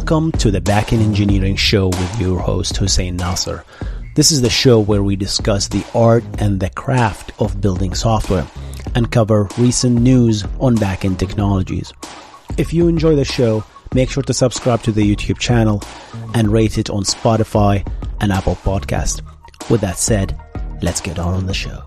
Welcome to the Backend Engineering Show with your host, Hussein Nasser. This is the show where we discuss the art and the craft of building software and cover recent news on backend technologies. If you enjoy the show, make sure to subscribe to the YouTube channel and rate it on Spotify and Apple Podcast. With that said, let's get on the show.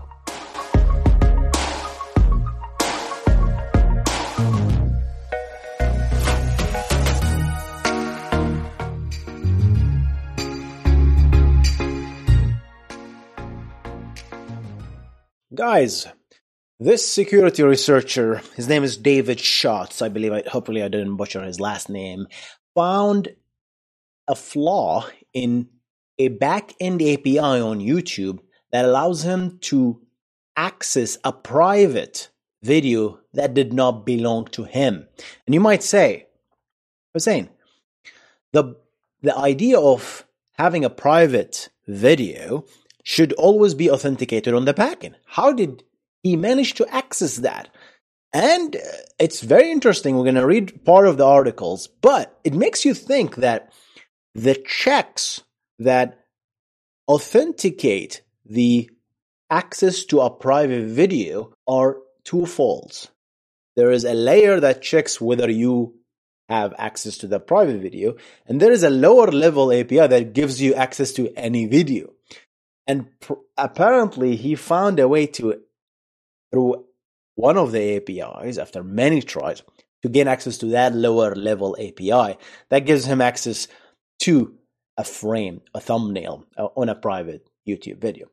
Guys, this security researcher, his name is David Schatz, I believe, hopefully I didn't butcher his last name, found a flaw in a back-end API on YouTube that allows him to access a private video that did not belong to him. And you might say, Hussein, the idea of having a private video should always be authenticated on the backend. How did he manage to access that? And it's very interesting. We're going to read part of the articles, but it makes you think that the checks that authenticate the access to a private video are twofold. There is a layer that checks whether you have access to the private video, and there is a lower level API that gives you access to any video. And apparently he found a way to, through one of the APIs, after many tries, to gain access to that lower level API that gives him access to a frame, a thumbnail on a private YouTube video.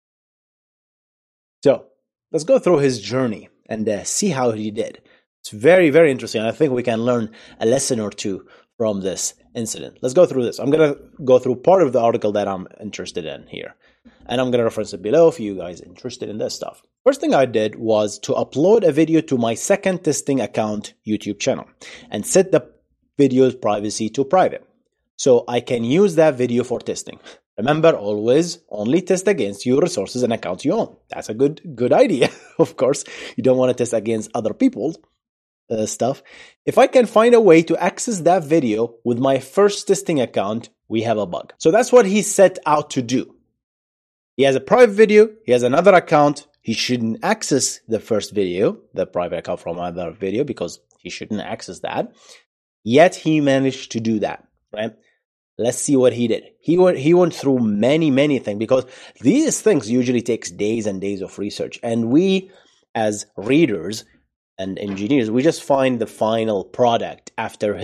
So let's go through his journey and see how he did. It's very, very interesting. I think we can learn a lesson or two from this incident. Let's go through this. I'm going to go through part of the article that I'm interested in here, and I'm going to reference it below if you guys are interested in this stuff. First thing I did was to upload a video to my second testing account YouTube channel and set the video's privacy to private, so I can use that video for testing. Remember, always only test against your resources and accounts you own. That's a good idea. Of course, you don't want to test against other people's stuff. If I can find a way to access that video with my first testing account, we have a bug. So that's what he set out to do. He has a private video. He has another account. He shouldn't access the first video, the private account from another video, because he shouldn't access that. Yet he managed to do that, right? Let's see what he did. He went through many things, because these things usually takes days and days of research. And we, as readers and engineers, we just find the final product after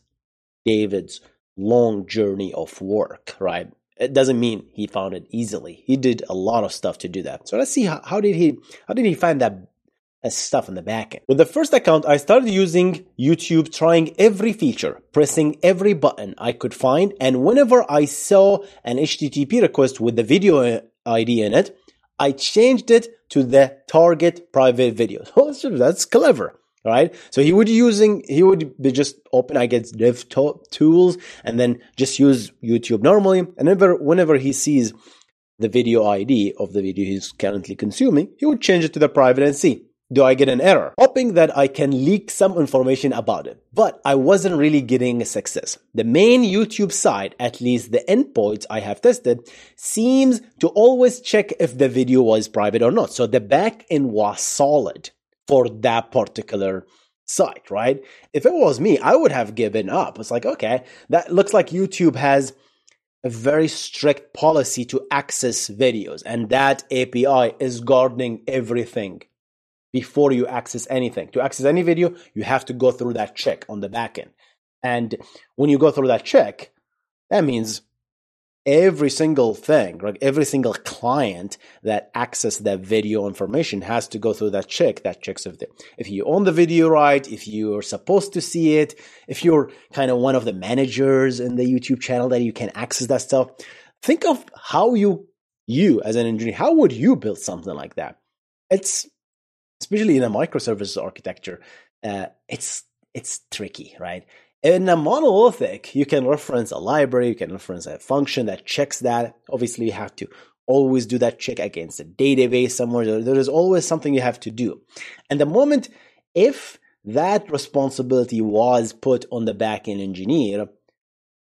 David's long journey of work, right? It doesn't mean he found it easily. He did a lot of stuff to do that. So let's see how did he find that stuff in the backend. With the first account, I started using YouTube, trying every feature, pressing every button I could find, and whenever I saw an HTTP request with the video ID in it, I changed it to the target private video. Oh, that's clever, right? So he would be just open, I guess, dev tools, and then just use YouTube normally. And whenever he sees the video ID of the video he's currently consuming, he would change it to the private and see, do I get an error? Hoping that I can leak some information about it. But I wasn't really getting a success. The main YouTube site, at least the endpoints I have tested, seems to always check if the video was private or not. So the backend was solid for that particular site, right? If it was me, I would have given up. It's like, okay, that looks like YouTube has a very strict policy to access videos, and that API is guarding everything. Before you access anything. To access any video, you have to go through that check on the backend. And when you go through that check, that means every single thing, right? Every single client that accesses that video information has to go through that check. That checks if you own the video right, if you're supposed to see it, if you're kind of one of the managers in the YouTube channel that you can access that stuff. Think of how you as an engineer, how would you build something like that? It's especially in a microservices architecture, it's tricky, right? In a monolithic, you can reference a library, you can reference a function that checks that. Obviously, you have to always do that check against a database somewhere. There is always something you have to do. And the moment, if that responsibility was put on the backend engineer,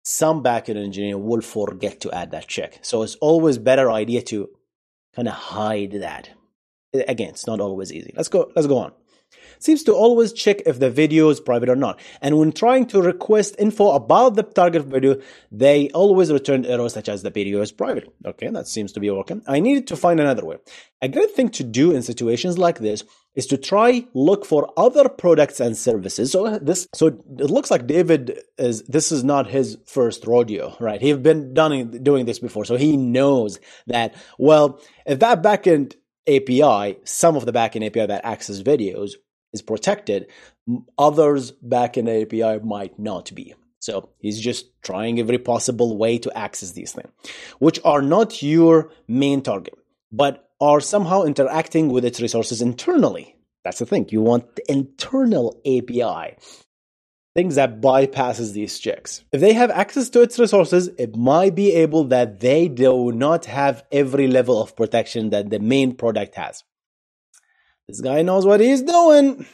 some backend engineer will forget to add that check. So it's always better idea to kind of hide that. Again, it's not always easy. Let's go on. Seems to always check if the video is private or not. And when trying to request info about the target video, they always return errors such as the video is private. Okay, that seems to be working. I needed to find another way. A great thing to do in situations like this is to try look for other products and services. So it looks like this is not his first rodeo, right? He's been doing this before, so he knows that, well, if that backend API, some of the backend API that access videos is protected, others backend API might not be. So he's just trying every possible way to access these things, which are not your main target, but are somehow interacting with its resources internally. That's the thing. You want the internal API, things that bypasses these checks. If they have access to its resources, it might be able that they do not have every level of protection that the main product has. This guy knows what he's doing.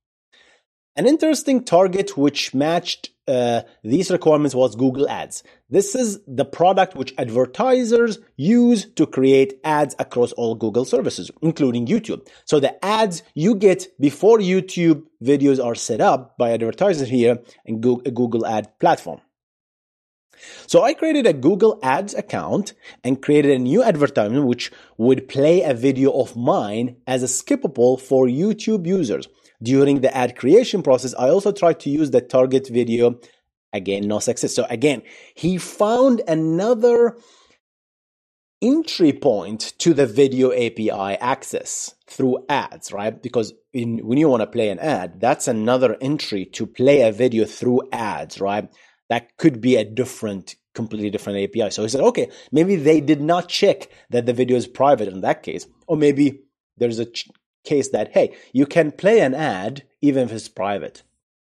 An interesting target which matched these requirements was Google Ads. This is the product which advertisers use to create ads across all Google services, including YouTube. So the ads you get before YouTube videos are set up by advertisers here in Google Ad platform. So I created a Google Ads account and created a new advertisement which would play a video of mine as a skippable for YouTube users. During the ad creation process, I also tried to use the target video. Again, no success. So again, he found another entry point to the video API access through ads, right? Because when you want to play an ad, that's another entry to play a video through ads, right? That could be a completely different API. So he said, okay, maybe they did not check that the video is private in that case. Or maybe there's a case that, hey, you can play an ad even if it's private.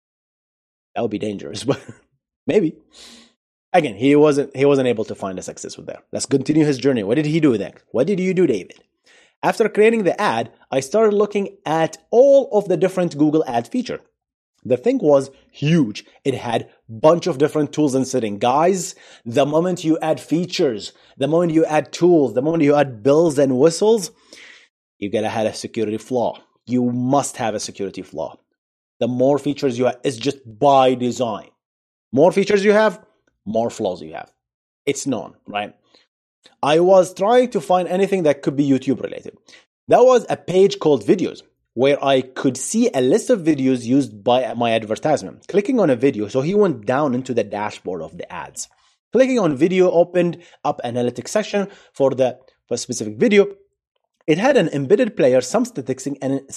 That would be dangerous, but maybe. Again, he wasn't able to find a success with that. Let's continue his journey. What did he do next? What did you do, David? After creating the ad, I started looking at all of the different Google Ad features. The thing was huge. It had a bunch of different tools and settings. Guys, the moment you add features, the moment you add tools, the moment you add bells and whistles, you're going to have a security flaw. You must have a security flaw. The more features you have, it's just by design. More features you have, more flaws you have. It's known, right? I was trying to find anything that could be YouTube related. That was a page called Videos, where I could see a list of videos used by my advertisement. Clicking on a video, so he went down into the dashboard of the ads. Clicking on video opened up analytics section for a specific video. It had an embedded player, some statistics,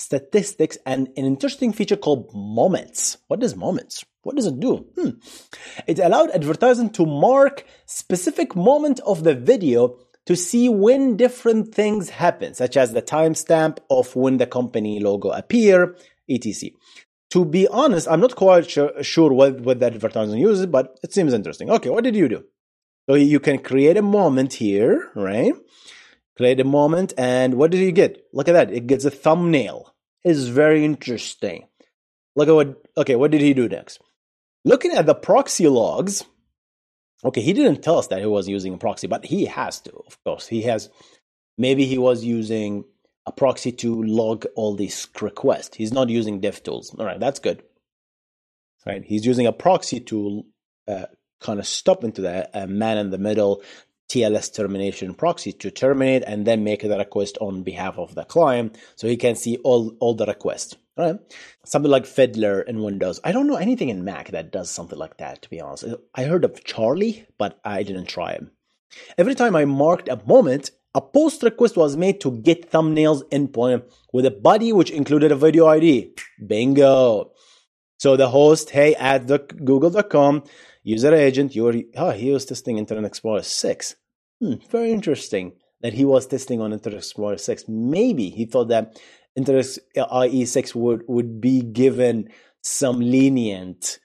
and an interesting feature called Moments. What is Moments? What does it do? It allowed advertisers to mark specific moment of the video to see when different things happen, such as the timestamp of when the company logo appear, etc. To be honest, I'm not quite sure what the advertising uses, but it seems interesting. Okay, what did you do? So you can create a moment here, right? Create a moment, and what did you get? Look at that. It gets a thumbnail. It's very interesting. Look at what did he do next? Looking at the proxy logs, okay, he didn't tell us that he was using a proxy, but he has to, of course. Maybe he was using a proxy to log all these requests. He's not using DevTools. All right, that's good. Right, he's using a proxy to kind of stop into the man-in-the-middle TLS termination proxy to terminate and then make the request on behalf of the client so he can see all the requests. All right. Something like Fiddler in Windows. I don't know anything in Mac that does something like that, to be honest. I heard of Charlie, but I didn't try it. Every time I marked a moment, a post request was made to get thumbnails endpoint with a body which included a video ID. Bingo. So the host, hey, at google.com, user agent, he was testing Internet Explorer 6. Very interesting that he was testing on Internet Explorer 6. Maybe he thought that Internet IE 6 would be given some leniency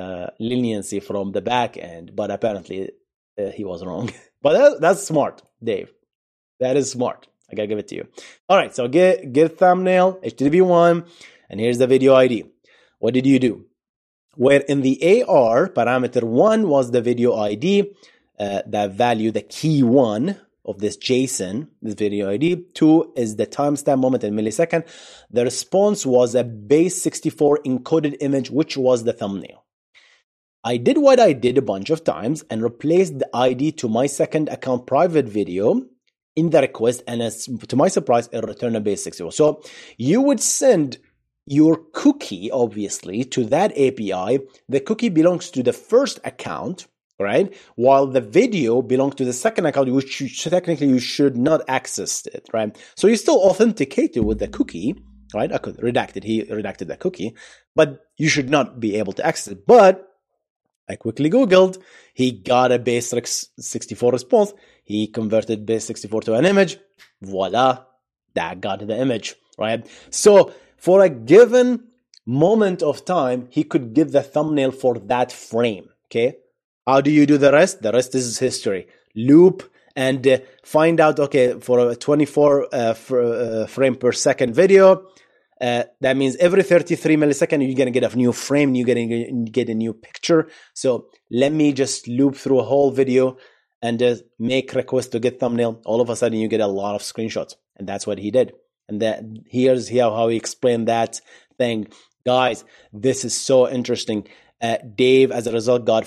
from the back end, but apparently he was wrong. But that's smart, Dave. That is smart. I gotta give it to you. All right, so get thumbnail, HTTP1, and here's the video ID. What did you do? where in the AR, parameter 1 was the video ID, that value, the key 1 of this JSON, this video ID. 2 is the timestamp moment in millisecond. The response was a base 64 encoded image, which was the thumbnail. I did what I did a bunch of times and replaced the ID to my second account private video in the request, and to my surprise, it returned a base 64. So you would send your cookie, obviously, to that API. The cookie belongs to the first account, right? While the video belongs to the second account, which technically you should not access it, right? So you still authenticated with the cookie, right? I could redact it. He redacted the cookie, but you should not be able to access it. But I quickly Googled. He got a base 64 response. He converted base 64 to an image. Voila, that got the image, right? So for a given moment of time, he could give the thumbnail for that frame, okay? How do you do the rest? The rest is history. Loop and find out, okay, for a 24 frame per second video, that means every 33 milliseconds, you're going to get a new frame, you're going to get a new picture. So let me just loop through a whole video and make request to get thumbnail. All of a sudden, you get a lot of screenshots. And that's what he did. And here's how he explained that thing. Guys, this is so interesting. Dave, as a result, got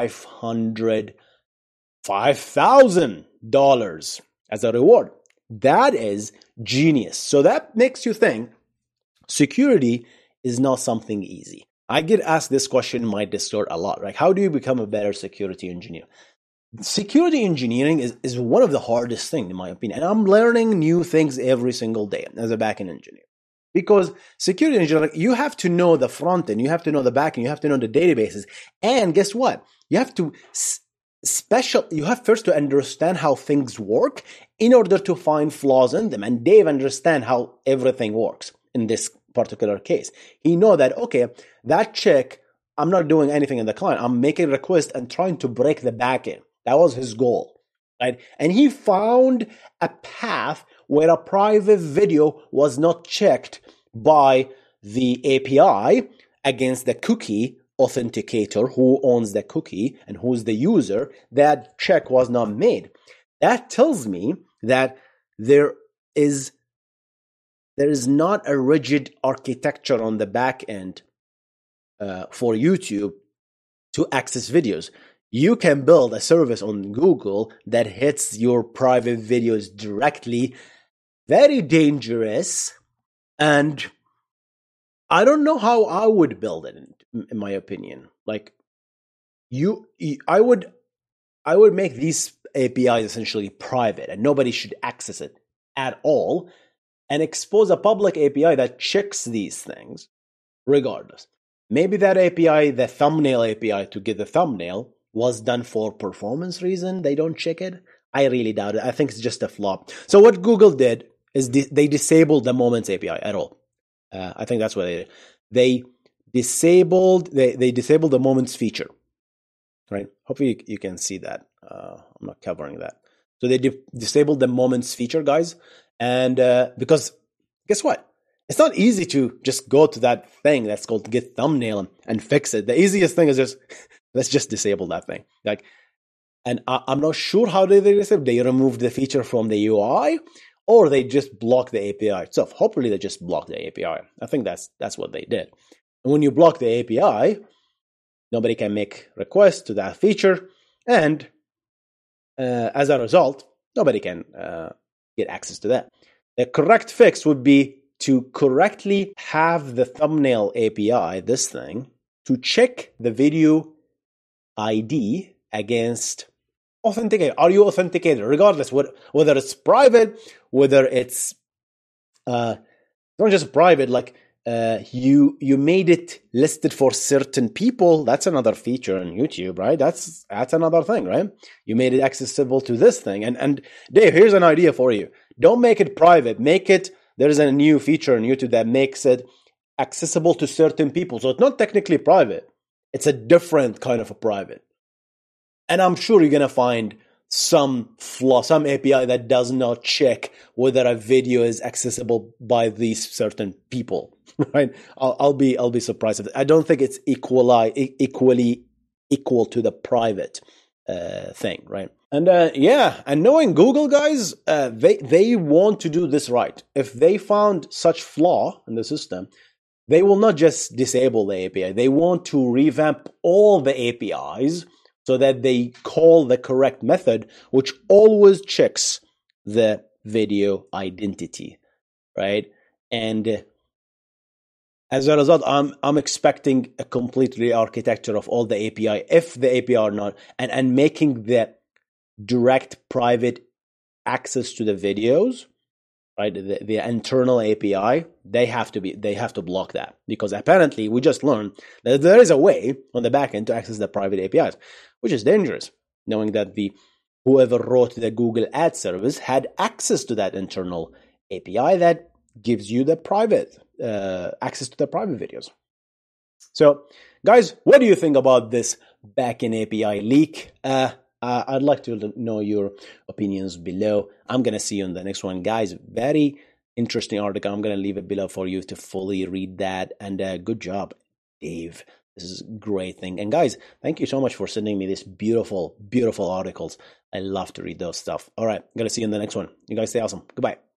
$5,000 as a reward. That is genius. So that makes you think security is not something easy. I get asked this question in my Discord a lot. Like, how do you become a better security engineer? Security engineering is one of the hardest things, in my opinion. And I'm learning new things every single day as a backend engineer. Because security engineering, you have to know the front end, you have to know the back end, you have to know the databases. And guess what? You have to you have first to understand how things work in order to find flaws in them. And Dave understands how everything works in this particular case. He know that, okay, that check, I'm not doing anything in the client. I'm making a request and trying to break the backend. That was his goal, right? And he found a path where a private video was not checked by the API against the cookie authenticator who owns the cookie and who's the user. That check was not made. That tells me that there is not a rigid architecture on the back end for YouTube to access videos. You can build a service on Google that hits your private videos directly. Very dangerous. And I don't know how I would build it, in my opinion. Like, I would make these APIs essentially private and nobody should access it at all, and expose a public API that checks these things regardless. Maybe that API, the thumbnail API to get the thumbnail, was done for performance reason. They don't check it. I really doubt it. I think it's just a flop. So what Google did is they disabled the Moments API at all. I think that's what they did. They disabled the Moments feature, right? Hopefully you can see that. I'm not covering that. So they disabled the Moments feature, guys. And because guess what? It's not easy to just go to that thing that's called get thumbnail and fix it. The easiest thing is just let's just disable that thing. Like, and I'm not sure how they disable. They removed the feature from the UI, or they just block the API itself. Hopefully, they just block the API. I think that's what they did. And when you block the API, nobody can make requests to that feature, and as a result, nobody can get access to that. The correct fix would be to correctly have the thumbnail API, this thing, to check the video ID against authenticator. Are you authenticated? Regardless, whether it's private, whether it's not just private, like you made it listed for certain people. That's another feature on YouTube, right? That's another thing, right? You made it accessible to this thing. And Dave, here's an idea for you. Don't make it private. There's a new feature on YouTube that makes it accessible to certain people. So it's not technically private. It's a different kind of a private. And I'm sure you're going to find some flaw, some API that does not check whether a video is accessible by these certain people. right? I'll be surprised. I don't think it's equally equal to the private thing, right? And and knowing Google, guys, they want to do this right. If they found such flaw in the system, they will not just disable the API. They want to revamp all the APIs so that they call the correct method, which always checks the video identity, right? And as a result, I'm expecting a complete re-architecture of all the API, if the API are not, and making the direct private access to the videos, right? The internal API, they have to block that, because apparently we just learned that there is a way on the backend to access the private APIs, which is dangerous, knowing that whoever wrote the Google Ad service had access to that internal API that gives you the private access to the private videos. So, guys, what do you think about this backend API leak? I'd like to know your opinions below. I'm going to see you in the next one, guys. Very interesting article. I'm going to leave it below for you to fully read that. And good job, Dave. This is a great thing. And guys, thank you so much for sending me these beautiful, beautiful articles. I love to read those stuff. All right, I'm going to see you in the next one. You guys stay awesome. Goodbye.